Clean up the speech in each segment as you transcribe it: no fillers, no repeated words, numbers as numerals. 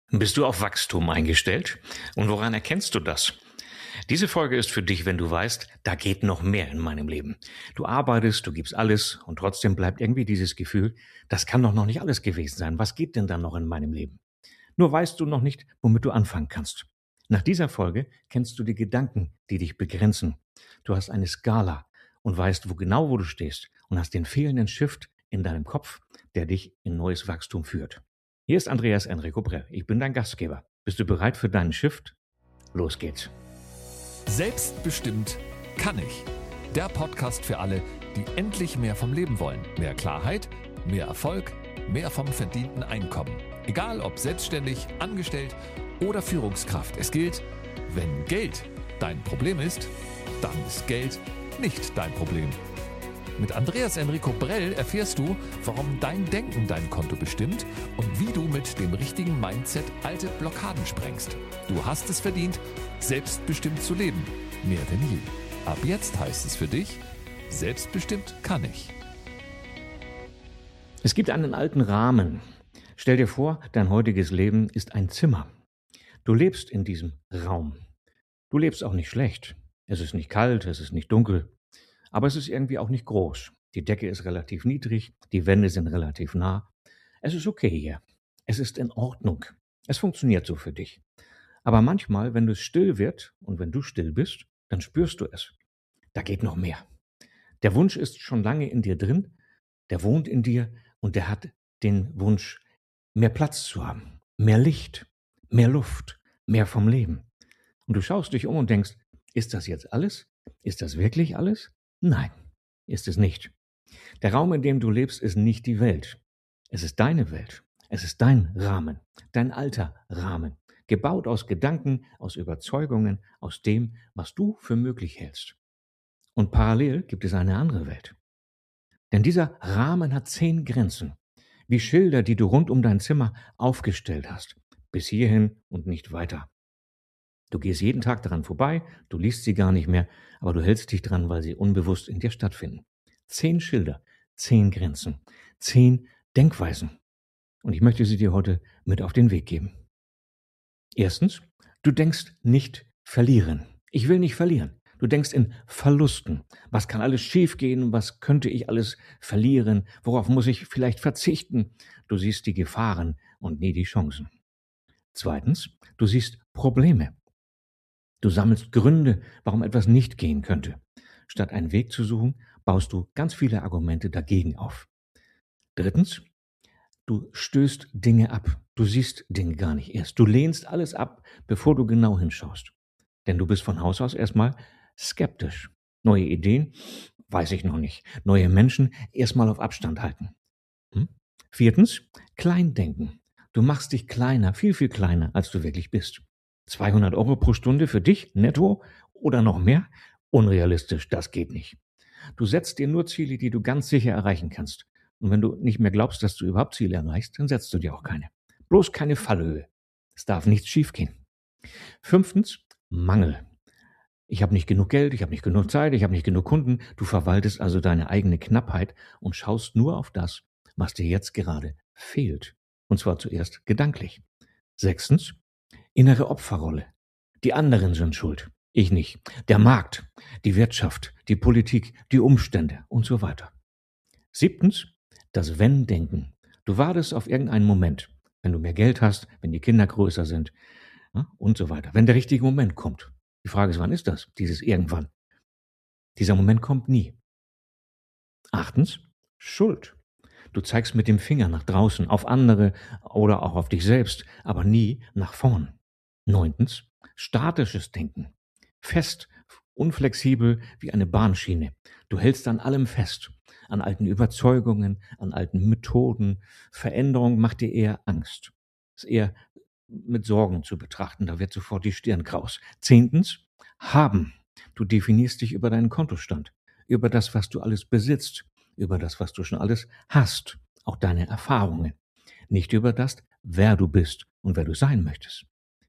Bist du auf Wachstum eingestellt? Und woran erkennst du das? Diese Folge ist für dich, wenn du weißt, da geht noch mehr in meinem Leben. Du arbeitest, du gibst alles und trotzdem bleibt irgendwie dieses Gefühl, das kann doch noch nicht alles gewesen sein. Was geht denn dann noch in meinem Leben? Nur weißt du noch nicht, womit du anfangen kannst. Nach dieser Folge kennst du die Gedanken, die dich begrenzen. Du hast eine Skala und weißt, wo du stehst und hast den fehlenden Shift in deinem Kopf, der dich in neues Wachstum führt. Hier ist Andreas Enrico Brell. Ich bin dein Gastgeber. Bist du bereit für deinen Shift? Los geht's. Selbstbestimmt kann ich. Der Podcast für alle, die endlich mehr vom Leben wollen. Mehr Klarheit, mehr Erfolg, mehr vom verdienten Einkommen. Egal ob selbstständig, angestellt oder Führungskraft. Es gilt, wenn Geld dein Problem ist, dann ist Geld nicht dein Problem. Mit Andreas Enrico Brell erfährst du, warum dein Denken dein Konto bestimmt und wie du mit dem richtigen Mindset alte Blockaden sprengst. Du hast es verdient, selbstbestimmt zu leben. Mehr denn je. Ab jetzt heißt es für dich, selbstbestimmt kann ich. Es gibt einen alten Rahmen. Stell dir vor, dein heutiges Leben ist ein Zimmer. Du lebst in diesem Raum. Du lebst auch nicht schlecht. Es ist nicht kalt, es ist nicht dunkel. Aber es ist irgendwie auch nicht groß. Die Decke ist relativ niedrig, die Wände sind relativ nah. Es ist okay hier. Es ist in Ordnung. Es funktioniert so für dich. Aber manchmal, wenn es still wird und wenn du still bist, dann spürst du es. Da geht noch mehr. Der Wunsch ist schon lange in dir drin, der wohnt in dir und der hat den Wunsch, mehr Platz zu haben, mehr Licht, mehr Luft, mehr vom Leben. Und du schaust dich um und denkst, ist das jetzt alles? Ist das wirklich alles? Nein, ist es nicht. Der Raum, in dem du lebst, ist nicht die Welt. Es ist deine Welt. Es ist dein Rahmen, dein alter Rahmen, gebaut aus Gedanken, aus Überzeugungen, aus dem, was du für möglich hältst. Und parallel gibt es eine andere Welt. Denn dieser Rahmen hat 10 Grenzen, wie Schilder, die du rund um dein Zimmer aufgestellt hast, bis hierhin und nicht weiter. Du gehst jeden Tag daran vorbei, du liest sie gar nicht mehr, aber du hältst dich dran, weil sie unbewusst in dir stattfinden. 10 Schilder, 10 Grenzen, 10 Denkweisen. Und ich möchte sie dir heute mit auf den Weg geben. Erstens, du denkst nicht verlieren. Ich will nicht verlieren. Du denkst in Verlusten. Was kann alles schiefgehen? Was könnte ich alles verlieren? Worauf muss ich vielleicht verzichten? Du siehst die Gefahren und nie die Chancen. Zweitens, du siehst Probleme. Du sammelst Gründe, warum etwas nicht gehen könnte. Statt einen Weg zu suchen, baust du ganz viele Argumente dagegen auf. Drittens, du stößt Dinge ab. Du siehst Dinge gar nicht erst. Du lehnst alles ab, bevor du genau hinschaust. Denn du bist von Haus aus erstmal skeptisch. Neue Ideen? Weiß ich noch nicht. Neue Menschen? Erstmal auf Abstand halten. Viertens, Kleindenken. Du machst dich kleiner, viel, viel kleiner, als du wirklich bist. 200 Euro pro Stunde für dich, netto oder noch mehr? Unrealistisch, das geht nicht. Du setzt dir nur Ziele, die du ganz sicher erreichen kannst. Und wenn du nicht mehr glaubst, dass du überhaupt Ziele erreichst, dann setzt du dir auch keine. Bloß keine Fallhöhe. Es darf nichts schiefgehen. Fünftens, Mangel. Ich habe nicht genug Geld, ich habe nicht genug Zeit, ich habe nicht genug Kunden. Du verwaltest also deine eigene Knappheit und schaust nur auf das, was dir jetzt gerade fehlt. Und zwar zuerst gedanklich. Sechstens, innere Opferrolle. Die anderen sind schuld, ich nicht. Der Markt, die Wirtschaft, die Politik, die Umstände und so weiter. Siebtens, das Wenn-Denken. Du wartest auf irgendeinen Moment, wenn du mehr Geld hast, wenn die Kinder größer sind und so weiter. Wenn der richtige Moment kommt. Die Frage ist, wann ist das? Dieses irgendwann. Dieser Moment kommt nie. Achtens, Schuld. Du zeigst mit dem Finger nach draußen, auf andere oder auch auf dich selbst, aber nie nach vorn. Neuntens, statisches Denken. Fest, unflexibel wie eine Bahnschiene. Du hältst an allem fest, an alten Überzeugungen, an alten Methoden. Veränderung macht dir eher Angst. Ist eher mit Sorgen zu betrachten, da wird sofort die Stirn kraus. Zehntens, haben. Du definierst dich über deinen Kontostand, über das, was du alles besitzt, über das, was du schon alles hast, auch deine Erfahrungen, nicht über das, wer du bist und wer du sein möchtest.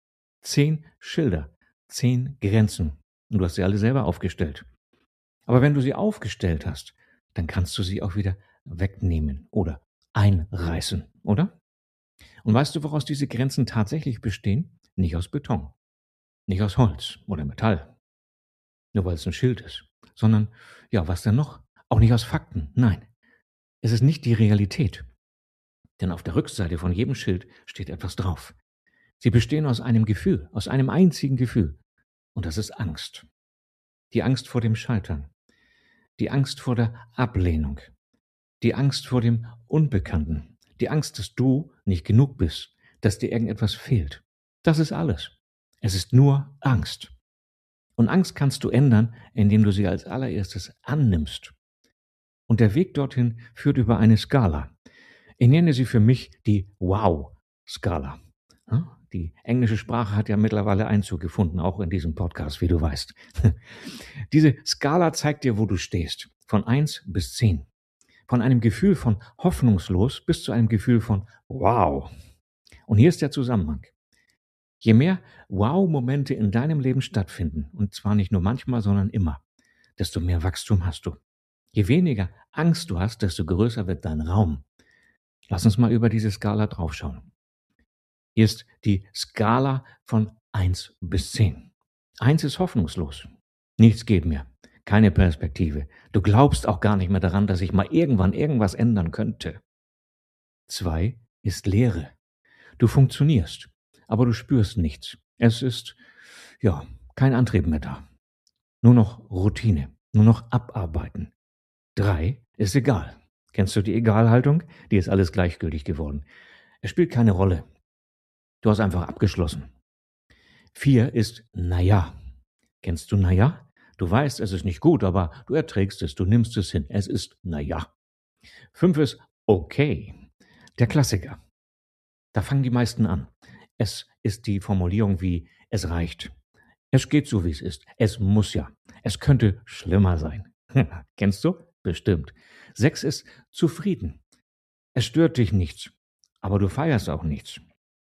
10 Schilder, 10 Grenzen und du hast sie alle selber aufgestellt. Aber wenn du sie aufgestellt hast, dann kannst du sie auch wieder wegnehmen oder einreißen, oder? Und weißt du, woraus diese Grenzen tatsächlich bestehen? Nicht aus Beton, nicht aus Holz oder Metall, nur weil es ein Schild ist, sondern, ja, was denn noch? Auch nicht aus Fakten, nein. Es ist nicht die Realität, denn auf der Rückseite von jedem Schild steht etwas drauf. Sie bestehen aus einem Gefühl, aus einem einzigen Gefühl. Und das ist Angst. Die Angst vor dem Scheitern, die Angst vor der Ablehnung, die Angst vor dem Unbekannten, die Angst, dass du nicht genug bist, dass dir irgendetwas fehlt. Das ist alles. Es ist nur Angst. Und Angst kannst du ändern, indem du sie als allererstes annimmst. Und der Weg dorthin führt über eine Skala. Ich nenne sie für mich die Wow-Skala. Ja, die englische Sprache hat ja mittlerweile Einzug gefunden, auch in diesem Podcast, wie du weißt. Diese Skala zeigt dir, wo du stehst, von 1 bis 10. Von einem Gefühl von hoffnungslos bis zu einem Gefühl von Wow. Und hier ist der Zusammenhang. Je mehr Wow-Momente in deinem Leben stattfinden, und zwar nicht nur manchmal, sondern immer, desto mehr Wachstum hast du. Je weniger Angst du hast, desto größer wird dein Raum. Lass uns mal über diese Skala draufschauen. Hier ist die Skala von 1 bis 10. 1 ist hoffnungslos. Nichts geht mehr. Keine Perspektive. Du glaubst auch gar nicht mehr daran, dass sich mal irgendwann irgendwas ändern könnte. 2 ist Leere. Du funktionierst, aber du spürst nichts. Es ist, ja, kein Antrieb mehr da. Nur noch Routine, nur noch abarbeiten. 3 ist egal. Kennst du die Egalhaltung? Die ist alles gleichgültig geworden. Es spielt keine Rolle. Du hast einfach abgeschlossen. 4 ist naja. Kennst du naja? Du weißt, es ist nicht gut, aber du erträgst es, du nimmst es hin. Es ist naja. 5 ist okay. Der Klassiker. Da fangen die meisten an. Es ist die Formulierung wie es reicht. Es geht so, wie es ist. Es muss ja. Es könnte schlimmer sein. Kennst du? Bestimmt. 6 ist zufrieden. Es stört dich nichts, aber du feierst auch nichts.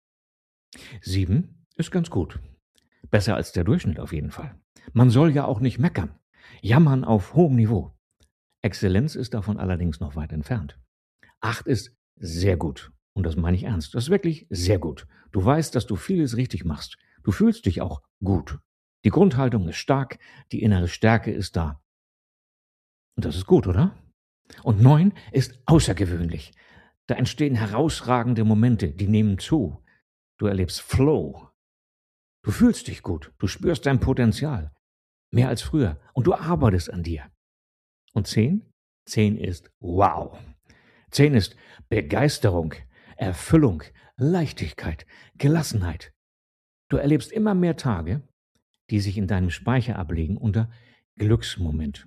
7 ist ganz gut. Besser als der Durchschnitt auf jeden Fall. Man soll ja auch nicht meckern. Jammern auf hohem Niveau. Exzellenz ist davon allerdings noch weit entfernt. 8 ist sehr gut. Und das meine ich ernst. Das ist wirklich sehr gut. Du weißt, dass du vieles richtig machst. Du fühlst dich auch gut. Die Grundhaltung ist stark, die innere Stärke ist da. Und das ist gut, oder? Und 9 ist außergewöhnlich. Da entstehen herausragende Momente, die nehmen zu. Du erlebst Flow. Du fühlst dich gut. Du spürst dein Potenzial. Mehr als früher. Und du arbeitest an dir. Und 10? 10 ist wow. 10 ist Begeisterung, Erfüllung, Leichtigkeit, Gelassenheit. Du erlebst immer mehr Tage, die sich in deinem Speicher ablegen unter Glücksmoment.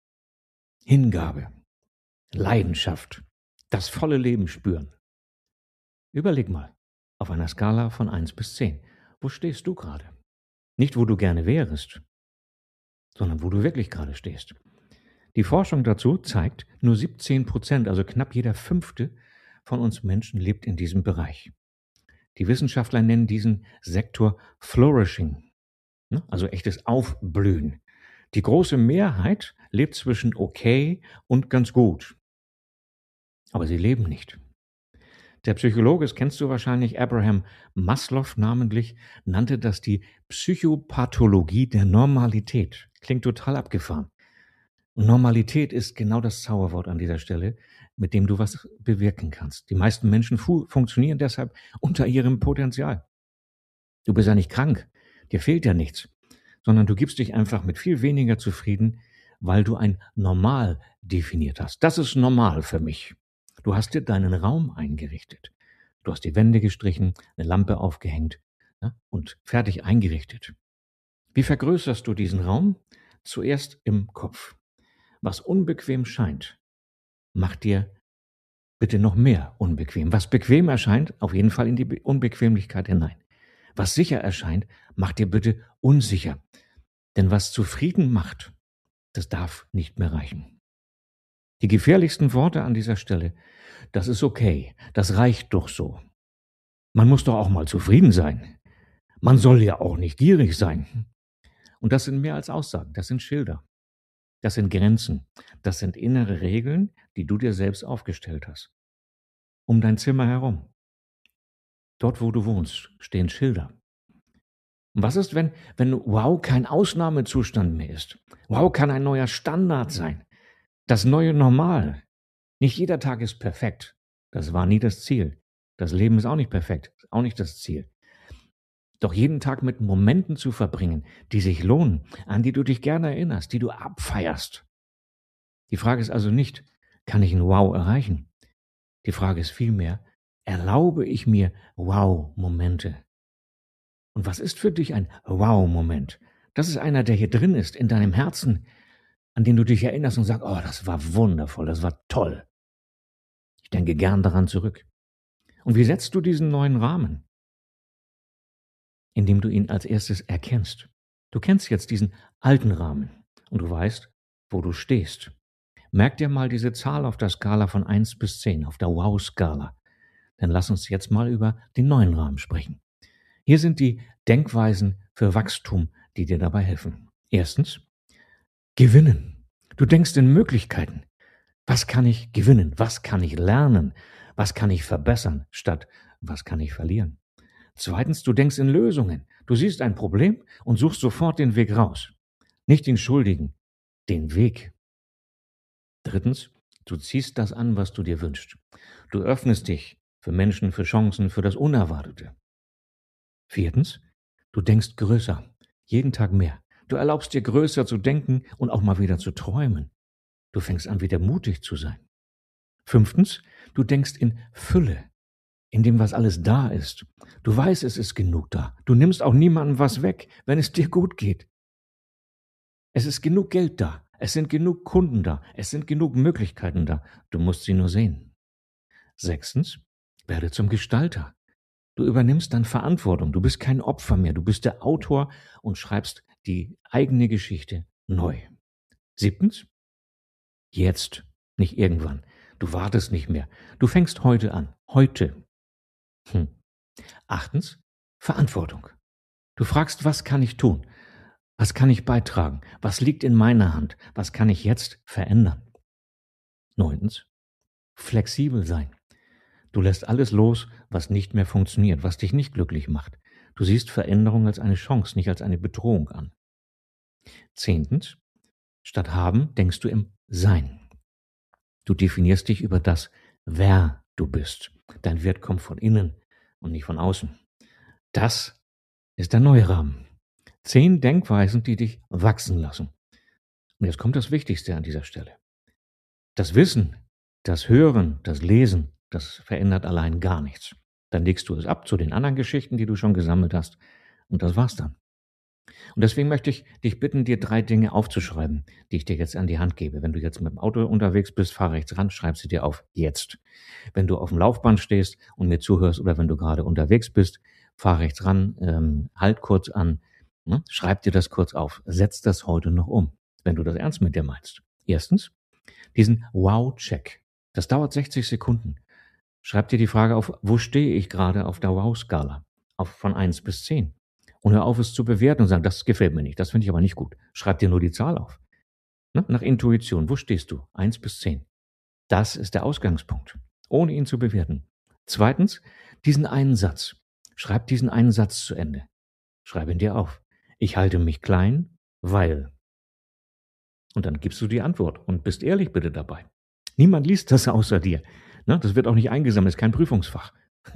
Hingabe, Leidenschaft, das volle Leben spüren. Überleg mal, auf einer Skala von 1 bis 10, wo stehst du gerade? Nicht, wo du gerne wärest, sondern wo du wirklich gerade stehst. Die Forschung dazu zeigt, nur 17%, also knapp jeder Fünfte von uns Menschen lebt in diesem Bereich. Die Wissenschaftler nennen diesen Sektor Flourishing, also echtes Aufblühen. Die große Mehrheit lebt zwischen okay und ganz gut. Aber sie leben nicht. Der Psychologe, das kennst du wahrscheinlich, Abraham Maslow namentlich, nannte das die Psychopathologie der Normalität. Klingt total abgefahren. Und Normalität ist genau das Zauberwort an dieser Stelle, mit dem du was bewirken kannst. Die meisten Menschen funktionieren deshalb unter ihrem Potenzial. Du bist ja nicht krank, dir fehlt ja nichts, sondern du gibst dich einfach mit viel weniger zufrieden, weil du ein Normal definiert hast. Das ist normal für mich. Du hast dir deinen Raum eingerichtet. Du hast die Wände gestrichen, eine Lampe aufgehängt, und fertig eingerichtet. Wie vergrößerst du diesen Raum? Zuerst im Kopf. Was unbequem scheint, macht dir bitte noch mehr unbequem. Was bequem erscheint, auf jeden Fall in die Unbequemlichkeit hinein. Was sicher erscheint, macht dir bitte unsicher. Denn was zufrieden macht, das darf nicht mehr reichen. Die gefährlichsten Worte an dieser Stelle: das ist okay, das reicht doch so. Man muss doch auch mal zufrieden sein. Man soll ja auch nicht gierig sein. Und das sind mehr als Aussagen, das sind Schilder. Das sind Grenzen. Das sind innere Regeln, die du dir selbst aufgestellt hast. Um dein Zimmer herum. Dort, wo du wohnst, stehen Schilder. Und was ist, wenn wow kein Ausnahmezustand mehr ist? Wow kann ein neuer Standard sein. Das neue Normal. Nicht jeder Tag ist perfekt. Das war nie das Ziel. Das Leben ist auch nicht perfekt, ist auch nicht das Ziel. Doch jeden Tag mit Momenten zu verbringen, die sich lohnen, an die du dich gerne erinnerst, die du abfeierst. Die Frage ist also nicht, kann ich ein Wow erreichen? Die Frage ist vielmehr, erlaube ich mir Wow-Momente? Und was ist für dich ein Wow-Moment? Das ist einer, der hier drin ist, in deinem Herzen, an den du dich erinnerst und sagst, oh, das war wundervoll, das war toll. Ich denke gern daran zurück. Und wie setzt du diesen neuen Rahmen? Indem du ihn als erstes erkennst. Du kennst jetzt diesen alten Rahmen und du weißt, wo du stehst. Merk dir mal diese Zahl auf der Skala von 1 bis 10, auf der Wow-Skala. Dann lass uns jetzt mal über den neuen Rahmen sprechen. Hier sind die Denkweisen für Wachstum, die dir dabei helfen. Erstens, gewinnen. Du denkst in Möglichkeiten. Was kann ich gewinnen? Was kann ich lernen? Was kann ich verbessern? Statt was kann ich verlieren? Zweitens, du denkst in Lösungen. Du siehst ein Problem und suchst sofort den Weg raus. Nicht den Schuldigen, den Weg. Drittens, du ziehst das an, was du dir wünschst. Du öffnest dich für Menschen, für Chancen, für das Unerwartete. Viertens, du denkst größer, jeden Tag mehr. Du erlaubst dir größer zu denken und auch mal wieder zu träumen. Du fängst an, wieder mutig zu sein. Fünftens, du denkst in Fülle, in dem, was alles da ist. Du weißt, es ist genug da. Du nimmst auch niemandem was weg, wenn es dir gut geht. Es ist genug Geld da. Es sind genug Kunden da. Es sind genug Möglichkeiten da. Du musst sie nur sehen. Sechstens, werde zum Gestalter. Du übernimmst dann Verantwortung. Du bist kein Opfer mehr. Du bist der Autor und schreibst die eigene Geschichte neu. Siebtens, jetzt, nicht irgendwann. Du wartest nicht mehr. Du fängst heute an. Heute. Achtens, Verantwortung. Du fragst, was kann ich tun? Was kann ich beitragen? Was liegt in meiner Hand? Was kann ich jetzt verändern? Neuntens, flexibel sein. Du lässt alles los, was nicht mehr funktioniert, was dich nicht glücklich macht. Du siehst Veränderung als eine Chance, nicht als eine Bedrohung an. Zehntens, statt haben denkst du im Sein. Du definierst dich über das, wer du bist. Dein Wert kommt von innen und nicht von außen. Das ist der neue Rahmen. 10 Denkweisen, die dich wachsen lassen. Und jetzt kommt das Wichtigste an dieser Stelle. Das Wissen, das Hören, das Lesen, das verändert allein gar nichts. Dann legst du es ab zu den anderen Geschichten, die du schon gesammelt hast. Und das war's dann. Und deswegen möchte ich dich bitten, dir 3 Dinge aufzuschreiben, die ich dir jetzt an die Hand gebe. Wenn du jetzt mit dem Auto unterwegs bist, fahr rechts ran, schreib sie dir auf. Jetzt. Wenn du auf dem Laufband stehst und mir zuhörst oder wenn du gerade unterwegs bist, fahr rechts ran, halt kurz an, ne? Schreib dir das kurz auf. Setz das heute noch um, wenn du das ernst mit dir meinst. Erstens, diesen Wow-Check. Das dauert 60 Sekunden. Schreib dir die Frage auf, wo stehe ich gerade auf der Wow-Skala? Von 1 bis 10. Und hör auf, es zu bewerten und sagen, das gefällt mir nicht, das finde ich aber nicht gut. Schreib dir nur die Zahl auf. Ne? Nach Intuition, wo stehst du? 1 bis 10. Das ist der Ausgangspunkt, ohne ihn zu bewerten. Zweitens, diesen einen Satz. Schreib diesen einen Satz zu Ende. Schreib ihn dir auf. Ich halte mich klein, weil. Und dann gibst du die Antwort und bist ehrlich bitte dabei. Niemand liest das außer dir. Ne? Das wird auch nicht eingesammelt, ist kein Prüfungsfach.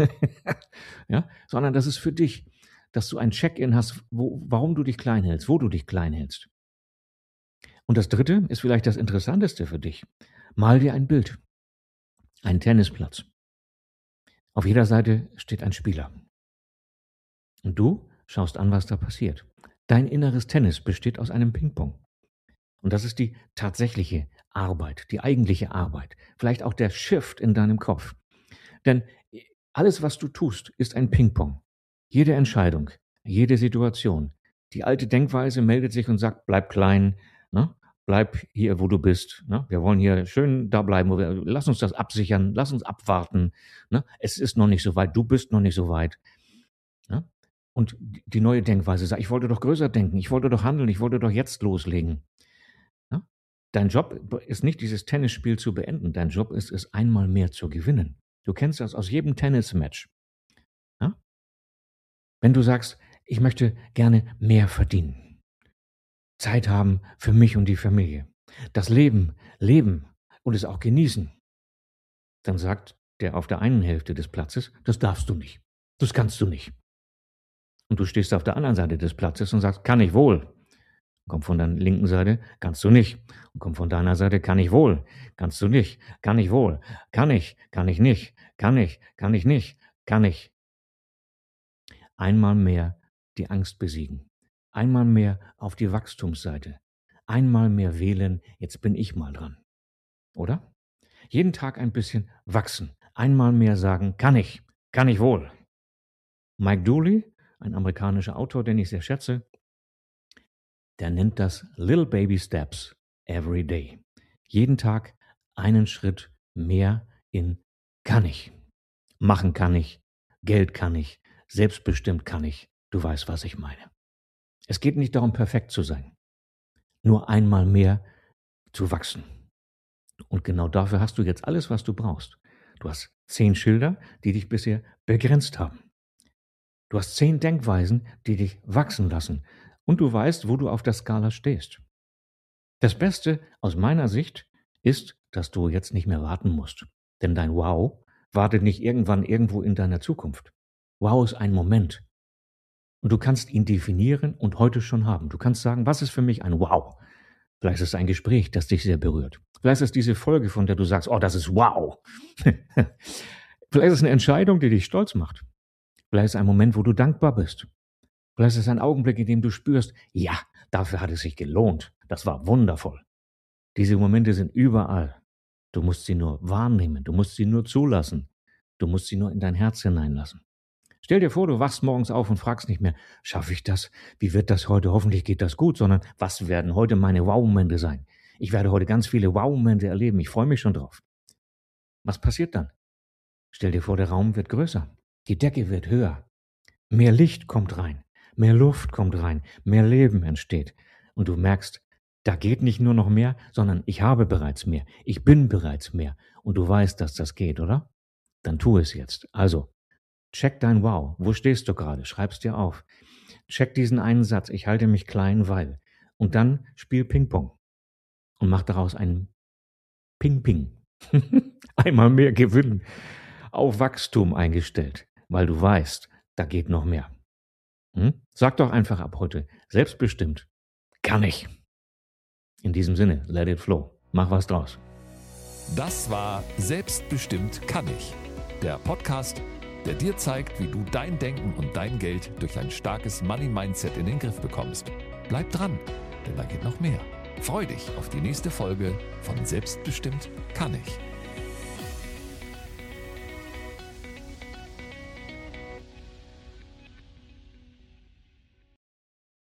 Ja? Sondern das ist für dich, dass du ein Check-in hast, warum du dich klein hältst, wo du dich klein hältst. Und das Dritte ist vielleicht das Interessanteste für dich. Mal dir ein Bild. Ein Tennisplatz. Auf jeder Seite steht ein Spieler. Und du schaust an, was da passiert. Dein inneres Tennis besteht aus einem Ping-Pong. Und das ist die tatsächliche Arbeit, die eigentliche Arbeit. Vielleicht auch der Shift in deinem Kopf. Denn alles, was du tust, ist ein Ping-Pong. Jede Entscheidung, jede Situation. Die alte Denkweise meldet sich und sagt, bleib klein, ne? Bleib hier, wo du bist. Ne? Wir wollen hier schön da bleiben. Lass uns das absichern, lass uns abwarten. Ne? Es ist noch nicht so weit, du bist noch nicht so weit. Ne? Und die neue Denkweise sagt, ich wollte doch größer denken, ich wollte doch handeln, ich wollte doch jetzt loslegen. Ne? Dein Job ist nicht, dieses Tennisspiel zu beenden. Dein Job ist es, einmal mehr zu gewinnen. Du kennst das aus jedem Tennismatch. Ja? Wenn du sagst, ich möchte gerne mehr verdienen, Zeit haben für mich und die Familie, das Leben leben und es auch genießen, dann sagt der auf der einen Hälfte des Platzes, das darfst du nicht, das kannst du nicht. Und du stehst auf der anderen Seite des Platzes und sagst, kann ich wohl. Kommt von der linken Seite, kannst du nicht. Und kommt von deiner Seite, kann ich wohl, kannst du nicht, kann ich wohl, kann ich nicht, kann ich nicht, kann ich. Einmal mehr die Angst besiegen. Einmal mehr auf die Wachstumsseite. Einmal mehr wählen, jetzt bin ich mal dran. Oder? Jeden Tag ein bisschen wachsen. Einmal mehr sagen, kann ich wohl. Mike Dooley, ein amerikanischer Autor, den ich sehr schätze, der nennt das Little Baby Steps every day. Jeden Tag einen Schritt mehr in kann ich. Machen kann ich, Geld kann ich, selbstbestimmt kann ich. Du weißt, was ich meine. Es geht nicht darum, perfekt zu sein. Nur einmal mehr zu wachsen. Und genau dafür hast du jetzt alles, was du brauchst. Du hast 10 Schilder, die dich bisher begrenzt haben. Du hast 10 Denkweisen, die dich wachsen lassen. Und du weißt, wo du auf der Skala stehst. Das Beste aus meiner Sicht ist, dass du jetzt nicht mehr warten musst. Denn dein Wow wartet nicht irgendwann irgendwo in deiner Zukunft. Wow ist ein Moment. Und du kannst ihn definieren und heute schon haben. Du kannst sagen, was ist für mich ein Wow? Vielleicht ist es ein Gespräch, das dich sehr berührt. Vielleicht ist es diese Folge, von der du sagst, oh, das ist wow. Vielleicht ist es eine Entscheidung, die dich stolz macht. Vielleicht ist es ein Moment, wo du dankbar bist. Vielleicht ist es ein Augenblick, in dem du spürst, ja, dafür hat es sich gelohnt. Das war wundervoll. Diese Momente sind überall. Du musst sie nur wahrnehmen. Du musst sie nur zulassen. Du musst sie nur in dein Herz hineinlassen. Stell dir vor, du wachst morgens auf und fragst nicht mehr, schaffe ich das? Wie wird das heute? Hoffentlich geht das gut, sondern was werden heute meine Wow-Momente sein? Ich werde heute ganz viele Wow-Momente erleben. Ich freue mich schon drauf. Was passiert dann? Stell dir vor, der Raum wird größer. Die Decke wird höher. Mehr Licht kommt rein. Mehr Luft kommt rein. Mehr Leben entsteht. Und du merkst, da geht nicht nur noch mehr, sondern ich habe bereits mehr. Ich bin bereits mehr. Und du weißt, dass das geht, oder? Dann tu es jetzt. Also, check dein Wow. Wo stehst du gerade? Schreib's dir auf. Check diesen einen Satz. Ich halte mich klein, weil. Und dann spiel Ping-Pong. Und mach daraus einen Ping-Ping. Einmal mehr gewinnen. Auf Wachstum eingestellt. Weil du weißt, da geht noch mehr. Sag doch einfach ab heute, selbstbestimmt, kann ich. In diesem Sinne, let it flow. Mach was draus. Das war Selbstbestimmt kann ich. Der Podcast, der dir zeigt, wie du dein Denken und dein Geld durch ein starkes Money-Mindset in den Griff bekommst. Bleib dran, denn da geht noch mehr. Freu dich auf die nächste Folge von Selbstbestimmt kann ich.